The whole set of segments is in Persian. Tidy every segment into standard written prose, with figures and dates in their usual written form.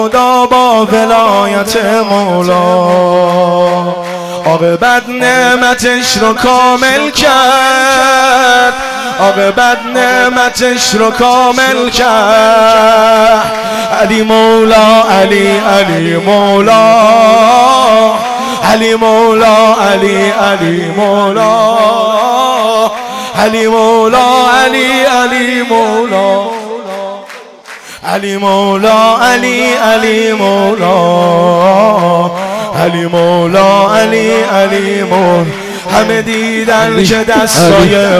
خدا با ولایت مولا عاقبت نعمتش رو کامل کرد، عاقبت نعمتش رو کامل کرد. علی مولا علی علی مولا علی مولا علی علی مولا علی مولا علی علی مولا علی مولا علی علی مولا علی مولا علی علی مولا. همه دیدن که دستای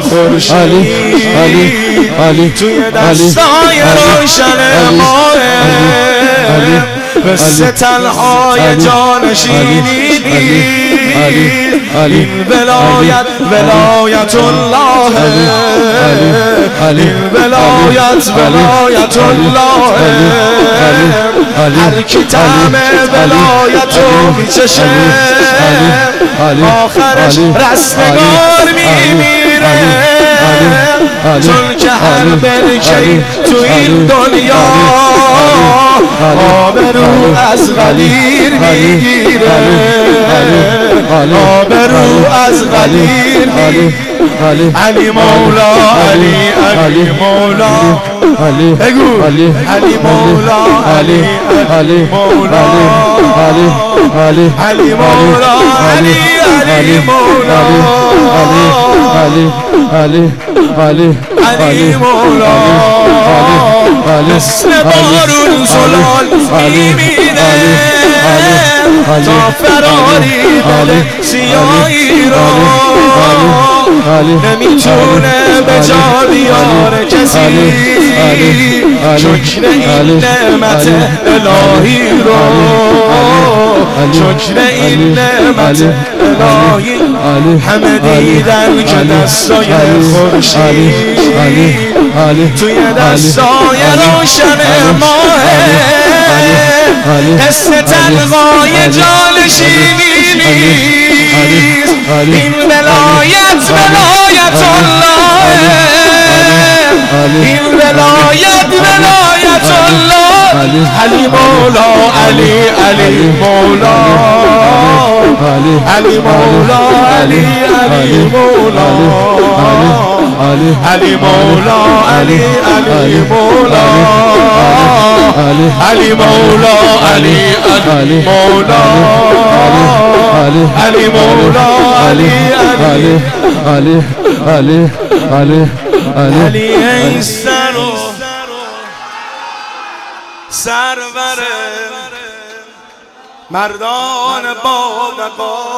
خورشید توی دستای روشن ماه مثل تلهای جانشینی این ولایت ولایت الله، این ولایت ولایت الله. هر کی طعم ولایت رو میچشه آخرش رستگار میمیره، چون که هر برکه‌ای تو این دنیا آبرو از غدیر میگیره، آبرو از غدیر میگیره. علی مولا علی علی مولا بگو علی مولا علی علی مولا علی مولا علی علی مولا علی مولا. مثل بارون زلال میبینه تا فراری دل سیاهی رو نمیتونه به جا بیاره کسی، شکر این نعمت الهی رو، شکر این نعمت الهی. همه دیدن که دستای خورشید توی دستای روشن ماه حس تلقای جانشینی نیست، این ولایت ولایت الله، این ولایت ولایت الله. علی مولا علی علی مولا علی مولا علی علی مولا علی مولا علی علی مولا علی مولا علی علی مولا علی مولا علی علی علی ای سرور مردان با